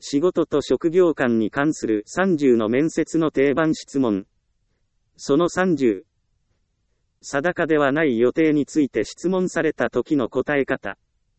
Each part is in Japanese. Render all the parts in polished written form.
仕事と職業観に関する30の面接の定番質問。その30。定かではない予定について質問された時の答え方。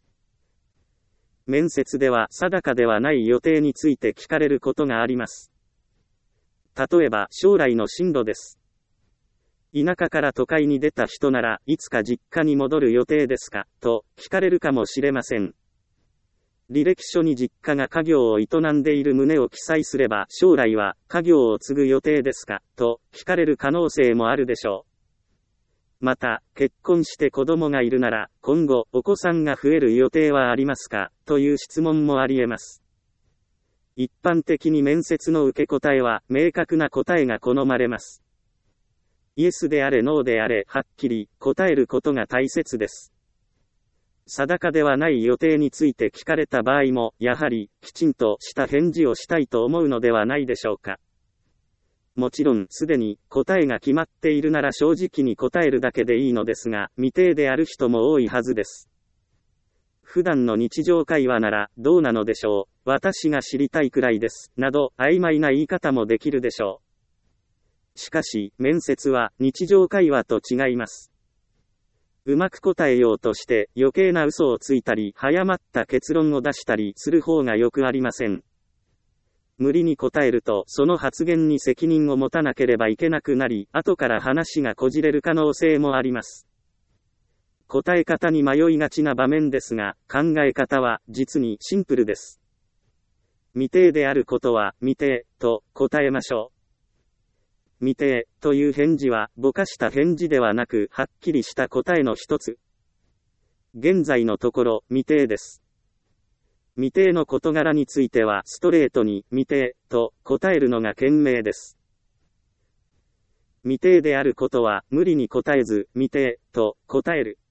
面接では定かではない予定について聞かれることがあります。例えば将来の進路です。田舎から都会に出た人ならいつか実家に戻る予定ですかと聞かれるかもしれません。履歴書に実家が家業を営んでいる旨を記載すれば将来は家業を継ぐ予定ですかと聞かれる可能性もあるでしょう。また、結婚して子供がいるなら今後お子さんが増える予定はありますかという質問もあり得ます。一般的に面接の受け答えは明確な答えが好まれます。イエスであれノーであれはっきり答えることが大切です。定かではない予定について聞かれた場合も、やはり、きちんとした返事をしたいと思うのではないでしょうか。もちろん、すでに、答えが決まっているなら正直に答えるだけでいいのですが、未定である人も多いはずです。普段の日常会話なら、どうなのでしょう、私が知りたいくらいです、など、曖昧な言い方もできるでしょう。しかし、面接は、日常会話と違います。うまく答えようとして余計な嘘をついたり早まった結論を出したりする方がよくありません。無理に答えるとその発言に責任を持たなければいけなくなり、後から話がこじれる可能性もあります。答え方に迷いがちな場面ですが、考え方は実にシンプルです。未定であることは未定と答えましょう。未定という返事はぼかした返事ではなくはっきりした答えの一つ。現在のところ未定です。未定の事柄についてはストレートに未定と答えるのが賢明です。未定であることは無理に答えず未定と答える。